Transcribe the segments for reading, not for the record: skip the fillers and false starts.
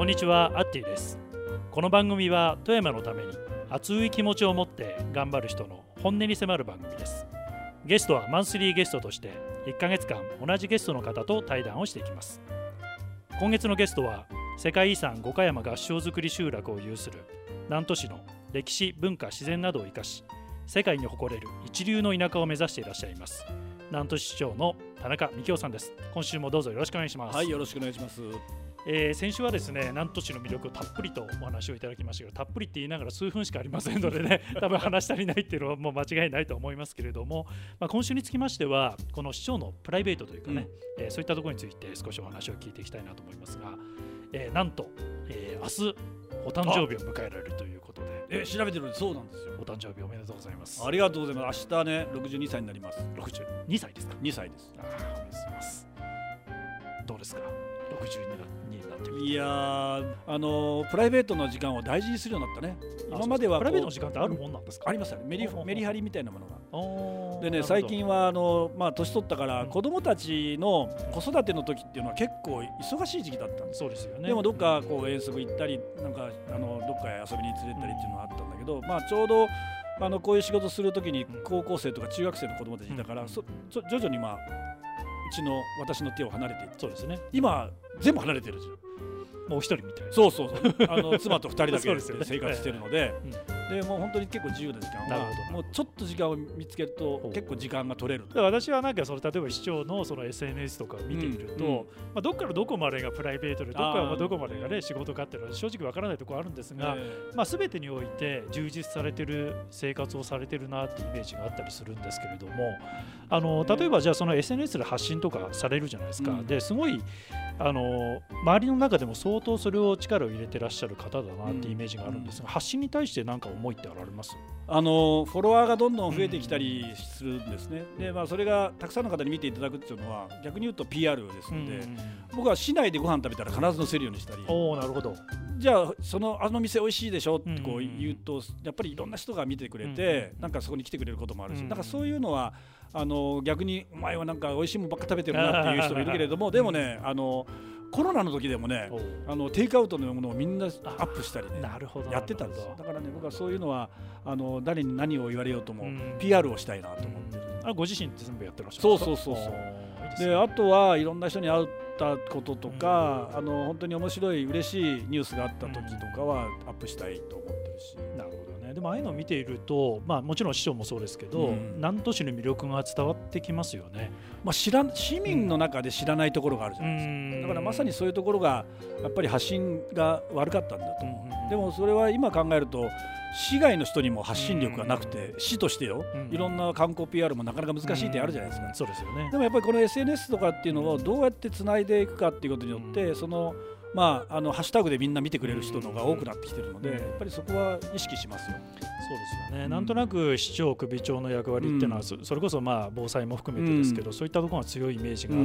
こんにちは、アッティです。この番組は富山のために熱い気持ちを持って頑張る人の本音に迫る番組です。ゲストはマンスリーゲストとして1ヶ月間同じゲストの方と対談をしていきます。今月のゲストは世界遺産五箇山合掌造り集落を有する南砺市の歴史、文化、自然などを生かし世界に誇れる一流の田舎を目指していらっしゃいます南砺市市長の田中幹夫さんです。今週もどうぞよろしくお願いします。 はい、よろしくお願いします。 先週はですね、南砺市の魅力をたっぷりとお話をいただきましたけど、たっぷりって言いながら数分しかありませんのでね多分話足りないっていうのはもう間違いないと思いますけれども、今週につきましてはこの市長のプライベートというかね、そういったところについて少しお話を聞いていきたいなと思いますが、なんと、明日お誕生日を迎えられるということで、 調べてるのでそうなんですよ。 お誕生日おめでとうございます。 ありがとうございます。明日ね、62歳になります。 62歳ですか。 2歳です。 おめでとうございます。どうですか、62になってみて。 いやー、プライベートの時間を大事にするようになったね。今まではプライベートの時間ってあるもんなんですか。 ありますよね。メリハリみたいなものが。でね、 なるほど。 最近は年取ったから子供たちの子育ての時っていうのは結構忙しい時期だったんです。 そうですよね。 でもどっかこう遠足行ったりなんかどっかへ遊びに連れてったりっていうのがあったんだけど、ちょうどこういう仕事する時に高校生とか中学生の子供たちいたから、徐々に私の手を離れていって、 そうですね。 今全部離れてるじゃん。 もう一人みたいな。 そう妻と2人だけで生活してるので、でもう本当に結構自由な時間はもうちょっと時間を見つけると結構時間が取れる。 私はなんか例えば市長のその SNS とかを見ていると、どっからどこまでがプライベートでどっからどこまでがね仕事かっていうのは正直わからないところあるんですが、全てにおいて充実されてる生活をされてるなっていうイメージがあったりするんですけれども、例えばじゃあその SNS で発信とかされるじゃないですか。ですごい周りの中でも相当それを力を入れてらっしゃる方だなっていうイメージがあるんですが、発信に対して何か思いってあられます？ フォロワーがどんどん増えてきたりするんですね。で、それがたくさんの方に見ていただくっていうのは逆に言うと PR ですので、僕は市内でご飯食べたら必ず載せるようにしたり。 なるほど。 じゃああの店美味しいでしょってこう言うと、やっぱりいろんな人が見てくれて、なんかそこに来てくれることもあるし、なんかそういうのは逆にお前はなんか美味しいもんばっか食べてるなっていう人もいるけれどもでもね、コロナの時でもね、テイクアウトのものをみんなアップしたりね、やってたんです。だからね、僕はそういうのは誰に何を言われようとも PR をしたいなと思ってる。 ご自身って全部やってらっしゃるんですか？ そうで、あとはいろんな人に会ったこととか、本当に面白い嬉しいニュースがあった時とかはアップしたいと思ってるし。 なるほどね。でもああいうのを見ていると、もちろん市長もそうですけど、南砺市の魅力が伝わってきますよね。 市民の中で知らないところがあるじゃないですか。だからまさにそういうところがやっぱり発信が悪かったんだと思う。でもそれは今考えると市外の人にも発信力がなくて、市としていろんな観光 PR もなかなか難しいってあるじゃないですか。 そうですよね。 でもやっぱりこの SNS とかっていうのをどうやってつないでいくかっていうことによって、ハッシュタグでみんな見てくれる人の方が多くなってきてるので、やっぱりそこは意識しますよ。 そうですよね。なんとなく市長首長の役割っていうのは、それこそ防災も含めてですけど、そういったところが強いイメージがあって、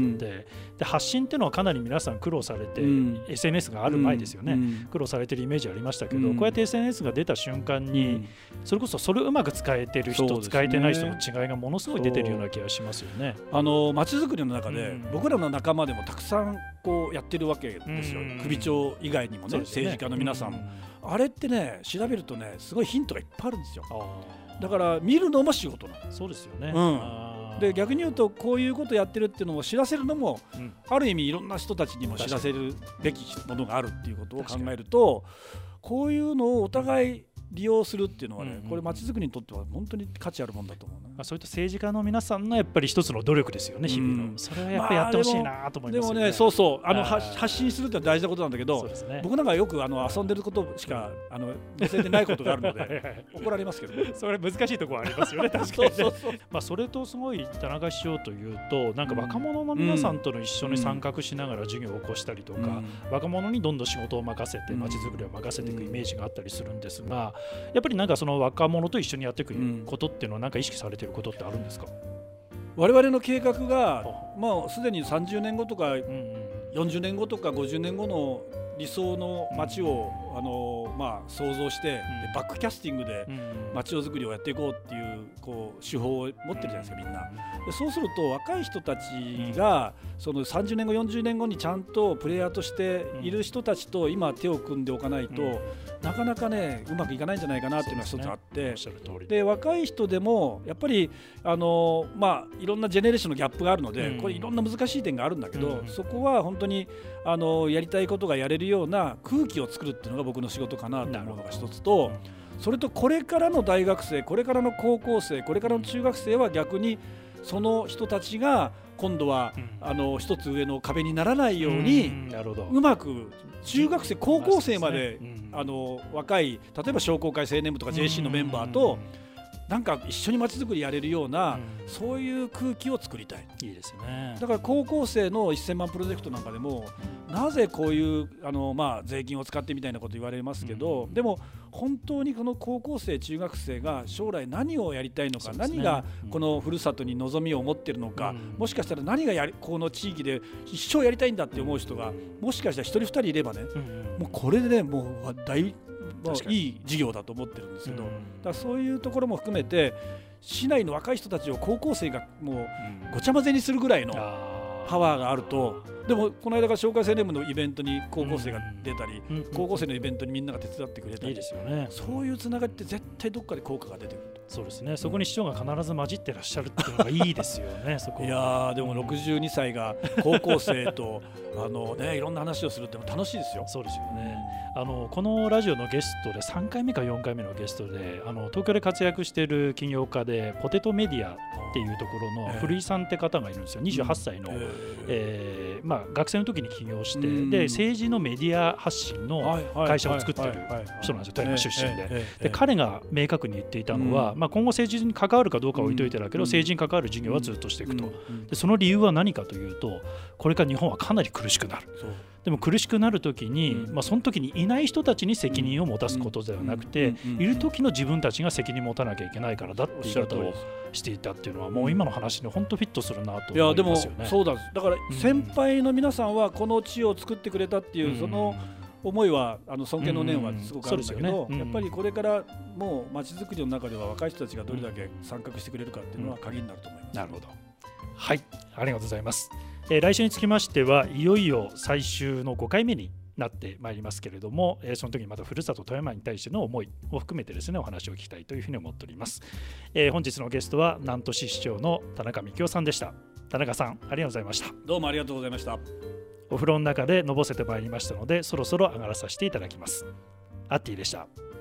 で発信っていうのはかなり皆さん苦労されて、SNS がある前ですよね、苦労されてるイメージありましたけど、こうやって SNS が出た瞬間に、それこそそれをうまく使えてる人、使えてない人の違いがものすごい出てるような気がしますよね。 街づくりの中で、僕らの仲間でもたくさんこうやってるわけですよ。首長以外にもね、政治家の皆さんも。あれってね、調べるとね、すごいヒントがいっぱいあるんですよ。だから見るのも仕事なの。 そうですよね。 で、逆に言うとこういうことやってるっていうのを知らせるのも、ある意味いろんな人たちにも知らせるべきものがあるっていうことを考えると、こういうのをお互い利用するっていうのはね、これ街づくりにとっては本当に価値あるもんだと思うね。 そういった政治家の皆さんのやっぱり一つの努力ですよね、日々の。それはやっぱりやってほしいなと思いますよね。 でもね、発信するって大事なことなんだけど、僕なんかよく遊んでることしか載せてないことがあるので怒られますけどね。 それ難しいところはありますよね。確かにね。それとすごい田中市長というと、なんか若者の皆さんとの一緒に参画しながら授業を起こしたりとか、若者にどんどん仕事を任せて街づくりを任せていくイメージがあったりするんですが、やっぱりなんかその若者と一緒にやっていくことっていうのはなんか意識されていることってあるんですか？ 我々の計画がすでに30年後とか40年後とか50年後の理想の街を想像して、でバックキャスティングで街をづくりをやっていこうっていう、手法を持ってるじゃないですか、みんな。でそうすると若い人たちがその30年後40年後にちゃんとプレイヤーとしている人たちと今手を組んでおかないと、なかなかねうまくいかないんじゃないかなっていうのが一つあって、で若い人でもやっぱりいろんなジェネレーションのギャップがあるので、これいろんな難しい点があるんだけど、そこは本当にやりたいことがやれるような空気を作るっていうのが僕の仕事かなと思うのが一つと、それとこれからの大学生、これからの高校生、これからの中学生は逆にその人たちが今度は一つ上の壁にならないように、うまく中学生高校生まで若い、例えば商工会青年部とか JC のメンバーとなんか一緒に街づくりやれるような、そういう空気を作りたい。 いいですよね。 だから高校生の1000万プロジェクトなんかでも、なぜこういう税金を使ってみたいなこと言われますけど、でも本当にこの高校生中学生が将来何をやりたいのか、何がこのふるさとに望みを持っているのか、もしかしたら何がこの地域で一生やりたいんだって思う人がもしかしたら1人2人いればね、もうこれでねもういい事業だと思ってるんですけど、だからそういうところも含めて市内の若い人たちを高校生がもうごちゃ混ぜにするぐらいのパワーがあると。でもこの間が紹介青年部のイベントに高校生が出たり、高校生のイベントにみんなが手伝ってくれたり、 いいですよね。 そういうつながりって絶対どっかで効果が出てくる。 そうですね。そこに市長が必ず混じってらっしゃるっていうのがいいですよね。そこいやでも62歳が高校生といろんな話をするって楽しいですよ。 そうですよね。このラジオのゲストで3回目か4回目のゲストで東京で活躍している起業家でポテトメディアっていうところの古井さんって方がいるんですよ。28歳の、学生の時に起業して、で政治のメディア発信の会社を作ってる人なんですよ、富山出身で。彼が明確に言っていたのは、今後政治に関わるかどうかは置いといてだけど、政治に関わる事業はずっとしていくと。でその理由は何かというと、これから日本はかなり苦しくなる。でも苦しくなるときに、その時にいない人たちに責任を持たすことではなくて、いる時の自分たちが責任を持たなきゃいけないからだって言い方をしていたっていうのは、もう今の話に本当フィットするなと思いますよね。 いやでもそうだ、だから先輩の皆さんはこの地を作ってくれたっていうその思いは尊敬の念はすごくあるんだけど、やっぱりこれからもう街づくりの中では若い人たちがどれだけ参画してくれるかっていうのは鍵になると思います。 なるほど。はい、ありがとうございます。来週につきましてはいよいよ最終の5回目になってまいりますけれども、その時にまたふるさと富山に対しての思いを含めてですね、お話を聞きたいというふうに思っております。本日のゲストは南砺市市長の田中幹夫さんでした。田中さん、ありがとうございました。 どうもありがとうございました。 お風呂の中でのぼせてまいりましたので、そろそろ上がらさせていただきます。アッティでした。